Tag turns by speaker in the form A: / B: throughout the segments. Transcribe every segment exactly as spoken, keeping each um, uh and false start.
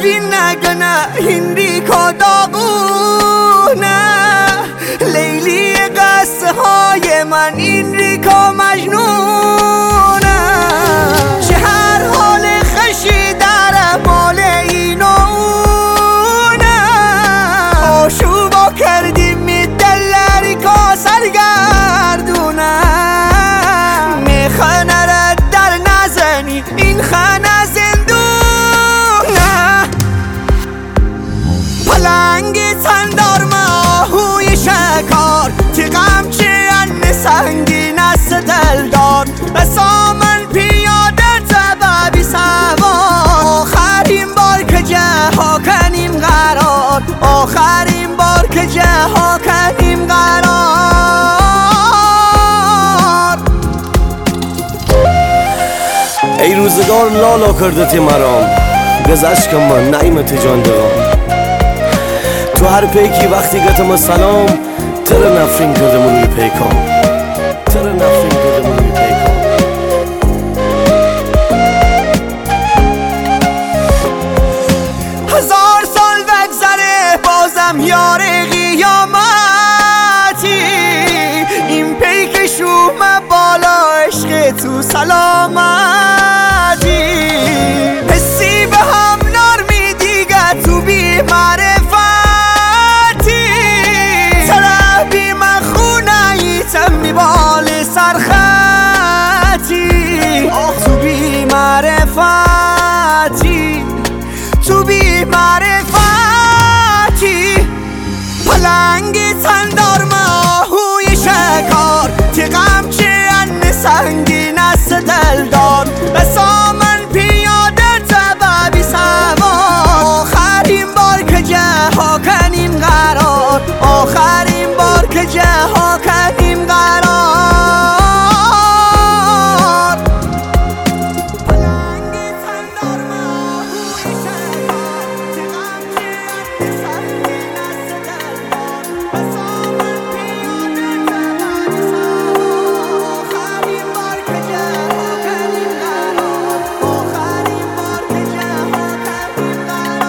A: بین نگنه این ریکا داغونه، لیلی قصه های من این ریکا مجنونه. چه هر حال خشی در مال این و اونه، آشوبا کردیم می دل ریکا سرگردونه. میخانه را در نزنی این خانه زندونه. پلنگ تندار ماهوی شکار، تیغم چه ان سنگین است دلدار. بسامن پیاده تبابی سوار، آخرین بار که جاها کنیم قرار، آخرین بار که جاها کنیم قرار.
B: ای روزگار لالا کردتی مرام، گذشت کن من نعیمت جان دوام. تو هر پیکی وقتی گتم سلام، تر نفرین کردم روی پیکام، تر نفرین کردم روی پیکام.
A: هزار سال بگذره بازم یار قیامتی، این پیک شوم بالا عشق تو سلامتی. حسی به هم نار میدیگه تو بی معرفتی، طرح بی من خونه ایتم میبال سرخطی. تو بی معرفتی، تو بی معرفتی. پلنگ تندار ماهوی شکار، تیغم چه ان سنگین است دلدار. بسامن پیاده تبابی سوار، آخرین بار که جاها کنیم قرار، آخرین بار که جاها کنیم قرار.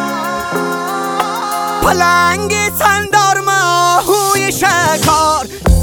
A: پلنگ تندار ماهوی شکار،